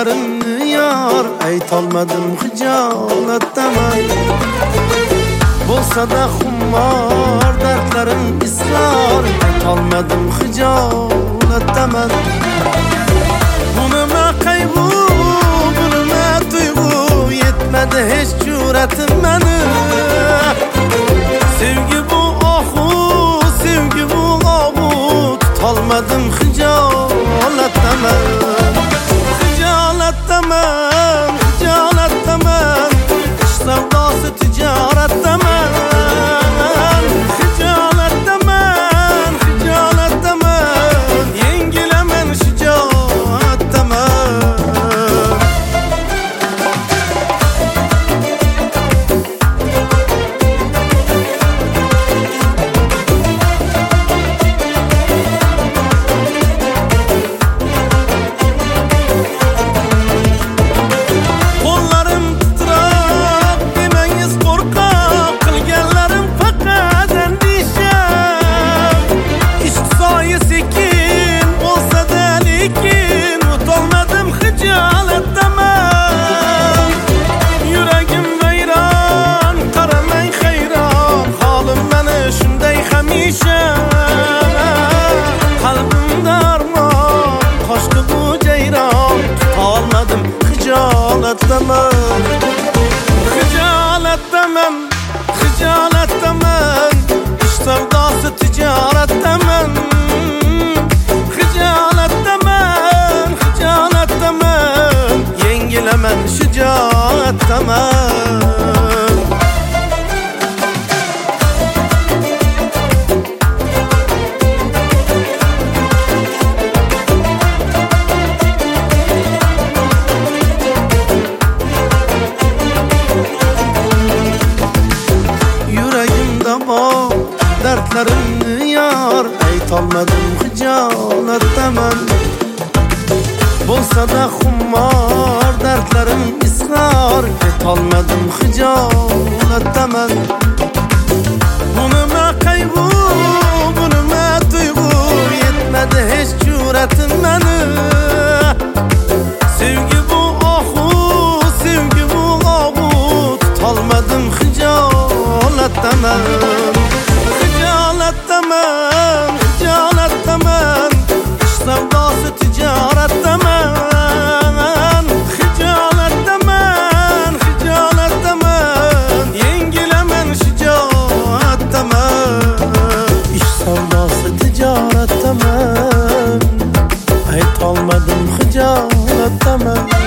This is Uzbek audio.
Dertlerimni yar aytolmadim hijolatdaman. Bo'lsa-da xummor dertlerim israr aytolmadim hijolatdaman. Bu nima qayg'u, bu nima tuyg'u, yetmadi hech jur'atim meni. Sevgi bu ohu, sevgi bu ohu, tutolmadim hijolatdaman. Hijolatdaman, hijolatdaman, ish savdosi tijoratdaman. Hijolatdaman, hijolatdaman, yengilaman shijoatdaman. Hijolatdaman, hijolatdaman, hijolatdaman, ish savdosi tijoratdaman. Hijolatdaman, hijolatdaman, yengilaman shijoatdaman. Dertlerimni yar aytolmadim hijolatdaman. Bo'lsa-da xummor dertlerim israr etolmadim hijolatdaman. Bu nima qayg'u, bu nima tuyg'u, yetmadi hech jur'atim meni. Sevgi bu ohu, sevgi bu ohu, tutolmadim hijolatdaman. Hijolatdaman, hijolatdaman, ish savdosi tijoratdaman. Hijolatdaman, hijolatdaman, yengilaman shijoatdaman. Ish savdosi tijoratdaman, aytolmadim hijolatdaman.